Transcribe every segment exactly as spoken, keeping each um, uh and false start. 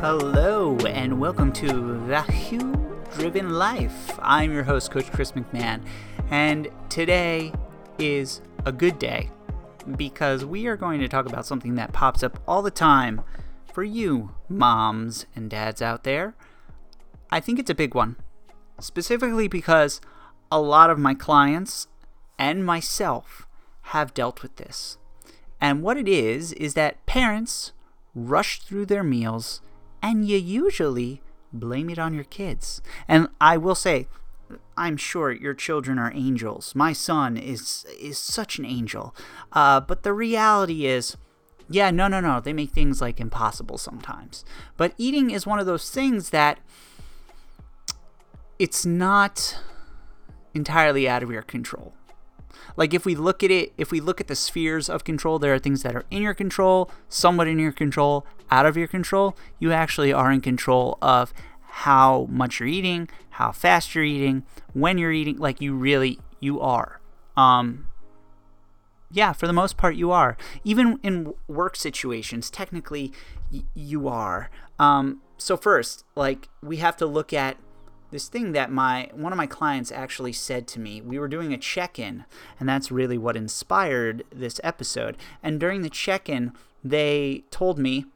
Hello, and welcome to The Hue Driven Life. I'm your host, Coach Chris McMahon, and today is a good day because we are going to talk about something that pops up all the time for you moms and dads out there. I think it's a big one, specifically because a lot of my clients and myself have dealt with this. And what it is, is that parents rush through their meals and you usually blame it on your kids. And I will say, I'm sure your children are angels. My son is is such an angel. Uh, but the reality is, yeah, no, no, no. They make things like impossible sometimes. But eating is one of those things that it's not entirely out of your control. Like if we look at it, if we look at the spheres of control, there are things that are in your control, somewhat in your control, out of your control. You actually are in control of how much you're eating, how fast you're eating, when you're eating. Like you really, you are. Um, yeah, for the most part, you are. Even in work situations, technically, y- you are. Um, so first, like we have to look at this thing that my one of my clients actually said to me. We were doing a check-in, and that's really what inspired this episode. And during the check-in, they told me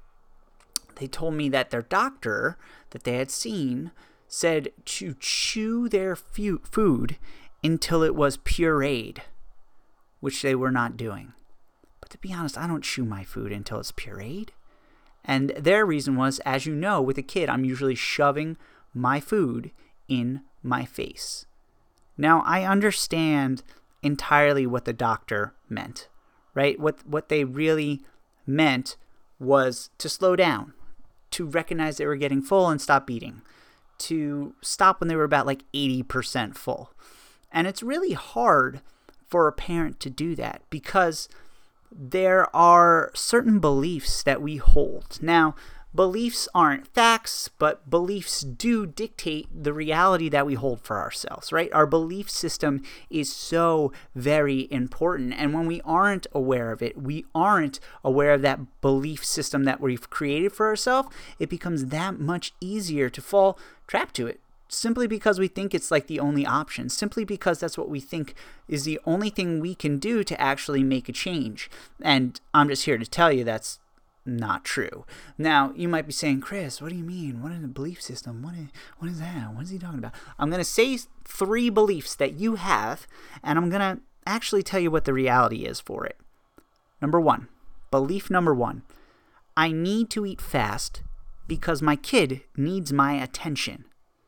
they told me that their doctor that they had seen said to chew their fu- food until it was pureed, which they were not doing. But to be honest, I don't chew my food until it's pureed. And their reason was, as you know, with a kid, I'm usually shoving my food in my face. Now, I understand entirely what the doctor meant, right? What what they really meant was to slow down, to recognize they were getting full and stop eating, to stop when they were about like eighty percent full. And it's really hard for a parent to do that because there are certain beliefs that we hold. Now, beliefs aren't facts, but beliefs do dictate the reality that we hold for ourselves, right? Our belief system is so very important. And when we aren't aware of it, we aren't aware of that belief system that we've created for ourselves, it becomes that much easier to fall trapped to it. Simply because we think it's like the only option, simply because that's what we think is the only thing we can do to actually make a change. And I'm just here to tell you that's not true. Now, you might be saying, Chris, what do you mean? What is a belief system? What is, what is that? What is he talking about? I'm going to say three beliefs that you have, and I'm going to actually tell you what the reality is for it. Number one, belief number one, I need to eat fast because my kid needs my attention.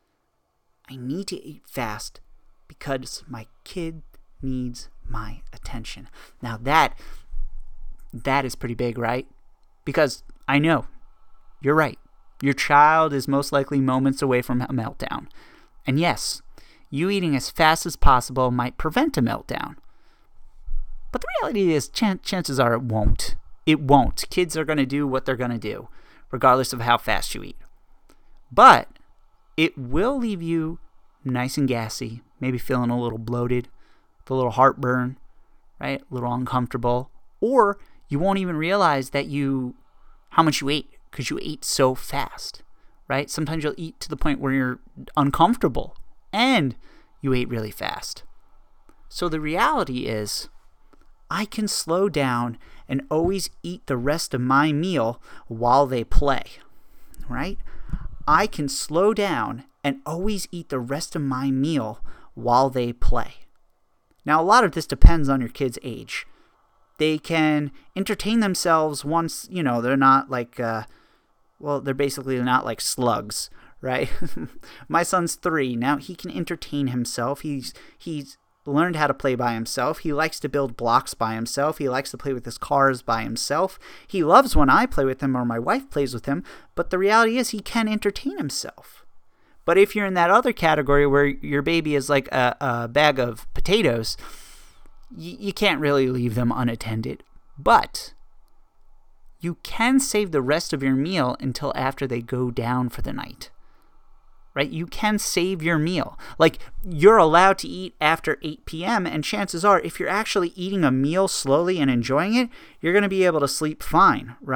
I need to eat fast because my kid needs my attention. Now that, that is pretty big, right? Because I know, you're right. Your child is most likely moments away from a meltdown. And yes, you eating as fast as possible might prevent a meltdown. But the reality is, ch- chances are it won't. It won't. Kids are going to do what they're going to do, regardless of how fast you eat. But it will leave you nice and gassy, maybe feeling a little bloated, with a little heartburn, right? A little uncomfortable. Or you won't even realize that you, how much you ate because you ate so fast, right? Sometimes you'll eat to the point where you're uncomfortable and you ate really fast. So the reality is I can slow down and always eat the rest of my meal while they play, right? I can slow down and always eat the rest of my meal while they play. Now, a lot of this depends on your kid's age. They can entertain themselves once, you know, they're not like, uh, well, they're basically not like slugs, right? My son's three. Now he can entertain himself. He's he's learned how to play by himself. He likes to build blocks by himself. He likes to play with his cars by himself. He loves when I play with him or my wife plays with him. But the reality is he can entertain himself. But if you're in that other category where your baby is like a, a bag of potatoes, you can't really leave them unattended, but you can save the rest of your meal until after they go down for the night, right? You can save your meal. Like, you're allowed to eat after eight p.m., and chances are, if you're actually eating a meal slowly and enjoying it, you're going to be able to sleep fine, right?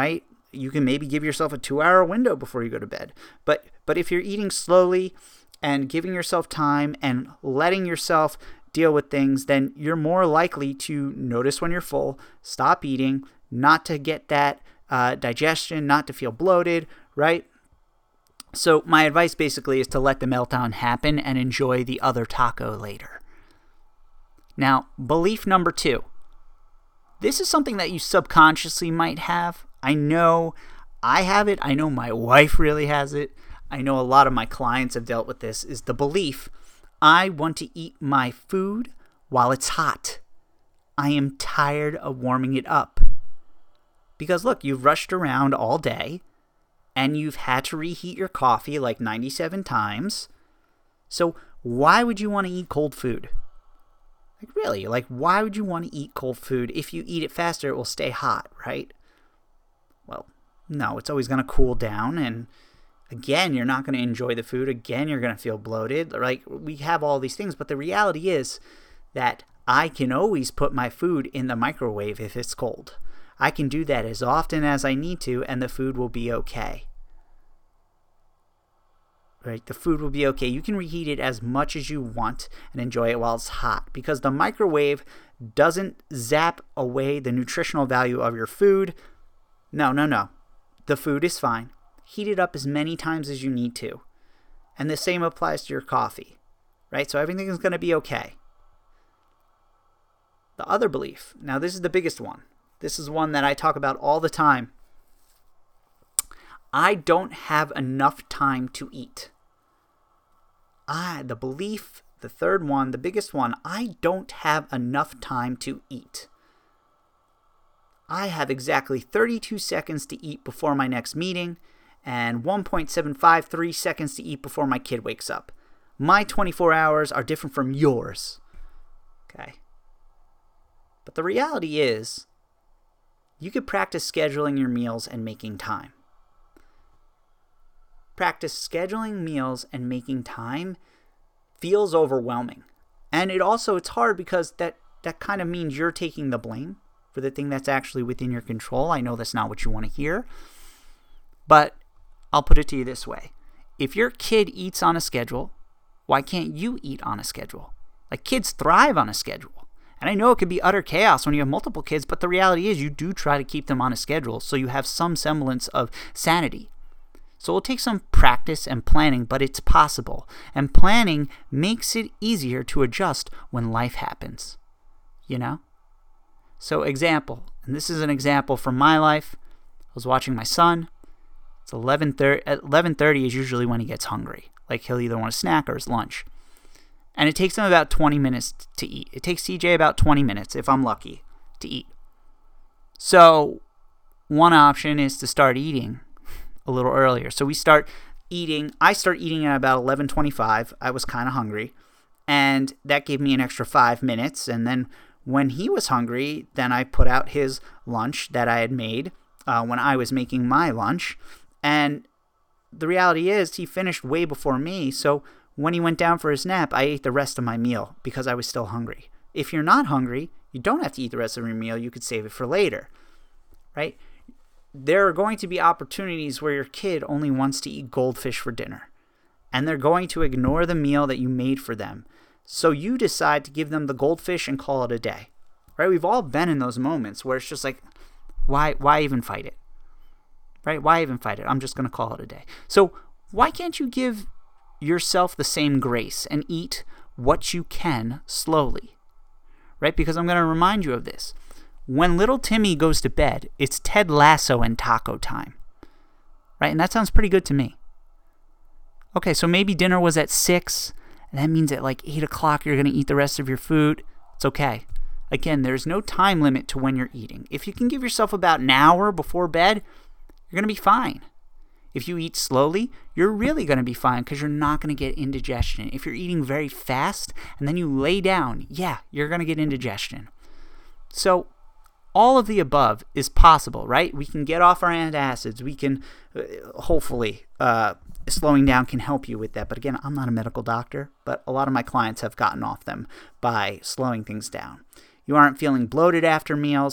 you can maybe give yourself a two-hour window before you go to bed. But but if you're eating slowly and giving yourself time and letting yourself deal with things, then you're more likely to notice when you're full, stop eating, not to get that uh, digestion, not to feel bloated, right? So my advice basically is to let the meltdown happen and enjoy the other taco later. Now, belief number two. This is something that you subconsciously might have. I know I have it. I know my wife really has it. I know a lot of my clients have dealt with this, is the belief, I want to eat my food while it's hot. I am tired of warming it up. Because look, you've rushed around all day and you've had to reheat your coffee like ninety-seven times. So why would you want to eat cold food? Like really, like why would you want to eat cold food? If you eat it faster, it will stay hot, right? Well, no, it's always going to cool down, and again, you're not going to enjoy the food. Again, you're going to feel bloated. Like, we have all these things, but the reality is that I can always put my food in the microwave if it's cold. I can do that as often as I need to, and the food will be okay. Right? The food will be okay. You can reheat it as much as you want and enjoy it while it's hot, because the microwave doesn't zap away the nutritional value of your food. No, no, no. The food is fine. Heat it up as many times as you need to. And the same applies to your coffee, right? So everything is going to be okay. The other belief, now this is the biggest one. This is one that I talk about all the time. I don't have enough time to eat. I, the belief, the third one, the biggest one, I don't have enough time to eat. I have exactly thirty-two seconds to eat before my next meeting, and one point seven five three seconds to eat before my kid wakes up. My twenty-four hours are different from yours. Okay. But the reality is, you could practice scheduling your meals and making time. Practice scheduling meals and making time feels overwhelming. And it also, it's hard because that, that kind of means you're taking the blame for the thing that's actually within your control. I know that's not what you want to hear. But I'll put it to you this way. If your kid eats on a schedule, why can't you eat on a schedule? Like, kids thrive on a schedule. And I know it can be utter chaos when you have multiple kids, but the reality is you do try to keep them on a schedule so you have some semblance of sanity. So it'll take some practice and planning, but it's possible. And planning makes it easier to adjust when life happens. You know? So example, and this is an example from my life. I was watching my son. It's eleven thirty. At eleven thirty is usually when he gets hungry. Like, he'll either want a snack or his lunch. And it takes him about twenty minutes to eat. It takes C J about twenty minutes, if I'm lucky, to eat. So one option is to start eating a little earlier. So we start eating. I start eating at about eleven twenty-five. I was kind of hungry. And that gave me an extra five minutes. And then when he was hungry, then I put out his lunch that I had made uh, when I was making my lunch. And the reality is he finished way before me. So when he went down for his nap, I ate the rest of my meal because I was still hungry. If you're not hungry, you don't have to eat the rest of your meal. You could save it for later, right? There are going to be opportunities where your kid only wants to eat goldfish for dinner, and they're going to ignore the meal that you made for them. So you decide to give them the goldfish and call it a day, right? We've all been in those moments where it's just like, why, why even fight it, right? Why even fight it? I'm just going to call it a day. So why can't you give yourself the same grace and eat what you can slowly, right? Because I'm going to remind you of this. When little Timmy goes to bed, it's Ted Lasso and taco time, right? And that sounds pretty good to me. Okay, so maybe dinner was at six, and that means at like eight o'clock you're going to eat the rest of your food. It's okay. Again, there's no time limit to when you're eating. If you can give yourself about an hour before bed, you're going to be fine. If you eat slowly, you're really going to be fine because you're not going to get indigestion. If you're eating very fast and then you lay down, yeah, you're going to get indigestion. So all of the above is possible, right? We can get off our antacids. We can, uh, hopefully, uh, slowing down can help you with that. But again, I'm not a medical doctor, but a lot of my clients have gotten off them by slowing things down. You aren't feeling bloated after meals,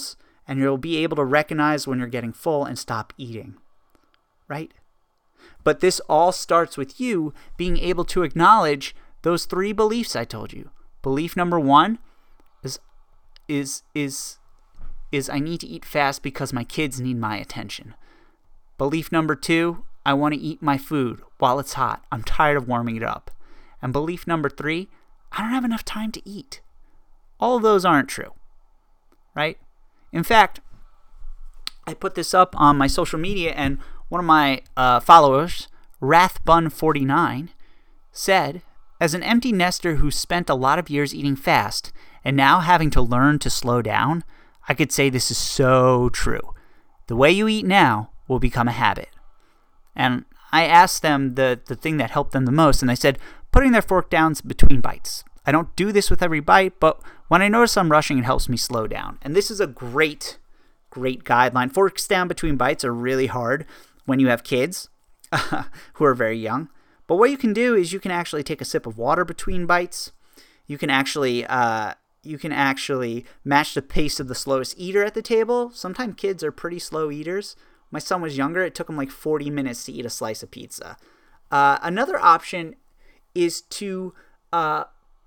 and you'll be able to recognize when you're getting full and stop eating, right? But this all starts with you being able to acknowledge those three beliefs I told you. Belief number one is is is is I need to eat fast because my kids need my attention. Belief number two, I want to eat my food while it's hot. I'm tired of warming it up. And belief number three, I don't have enough time to eat. All of those aren't true, right? In fact, I put this up on my social media, and one of my uh, followers, Rathbun forty-nine, said, as an empty nester who spent a lot of years eating fast and now having to learn to slow down, I could say this is so true. The way you eat now will become a habit. And I asked them the, the thing that helped them the most, and they said, putting their fork down between bites. I don't do this with every bite, but when I notice I'm rushing, it helps me slow down. And this is a great, great guideline. Forks down between bites are really hard when you have kids who are very young. But what you can do is you can actually take a sip of water between bites. You can actually uh, you can actually match the pace of the slowest eater at the table. Sometimes kids are pretty slow eaters. My son was younger. It took him like forty minutes to eat a slice of pizza. Uh, another option is to uh,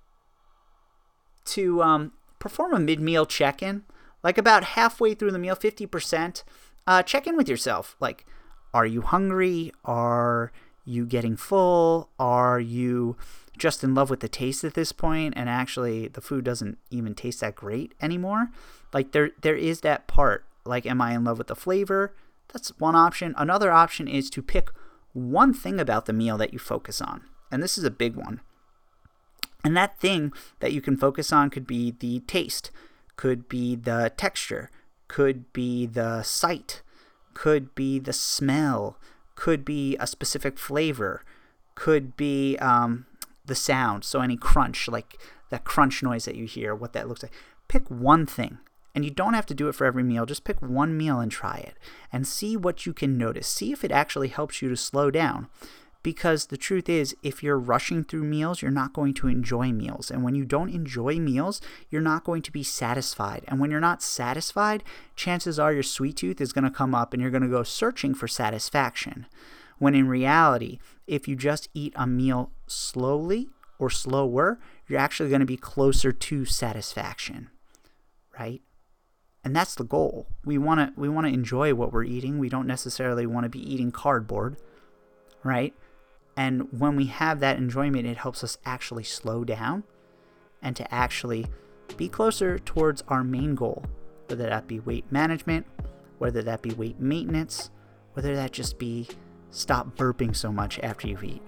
to um, perform a mid-meal check-in. Like about halfway through the meal, fifty percent, uh, check in with yourself. Like, are you hungry? Are you getting full? Are you just in love with the taste at this point, and actually the food doesn't even taste that great anymore? Like, there there is that part. Like, am I in love with the flavor? That's one option. Another option is to pick one thing about the meal that you focus on. And this is a big one. And that thing that you can focus on could be the taste, could be the texture, could be the sight, could be the smell, could be a specific flavor, could be um, the sound. So any crunch, like that crunch noise that you hear, what that looks like. Pick one thing. And you don't have to do it for every meal. Just pick one meal and try it. And see what you can notice. See if it actually helps you to slow down. Because the truth is, if you're rushing through meals, you're not going to enjoy meals. And when you don't enjoy meals, you're not going to be satisfied. And when you're not satisfied, chances are your sweet tooth is going to come up and you're going to go searching for satisfaction. When in reality, if you just eat a meal slowly or slower, you're actually going to be closer to satisfaction, right? And that's the goal. We want to we want to enjoy what we're eating. We don't necessarily want to be eating cardboard, right? And when we have that enjoyment, it helps us actually slow down and to actually be closer towards our main goal, whether that be weight management, whether that be weight maintenance, whether that just be stop burping so much after you eat.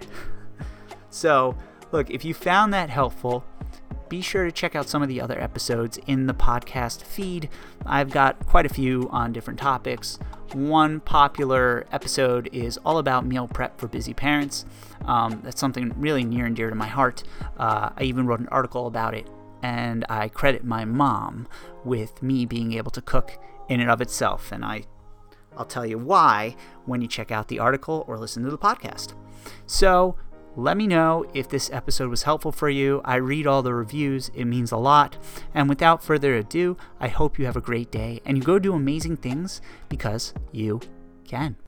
So, look, if you found that helpful, be sure to check out some of the other episodes in the podcast feed. I've got quite a few on different topics. One popular episode is all about meal prep for busy parents. Um, that's something really near and dear to my heart. Uh, I even wrote an article about it, and I credit my mom with me being able to cook in and of itself. And I, I'll tell you why when you check out the article or listen to the podcast. So, let me know if this episode was helpful for you. I read all the reviews. It means a lot. And without further ado, I hope you have a great day and you go do amazing things because you can.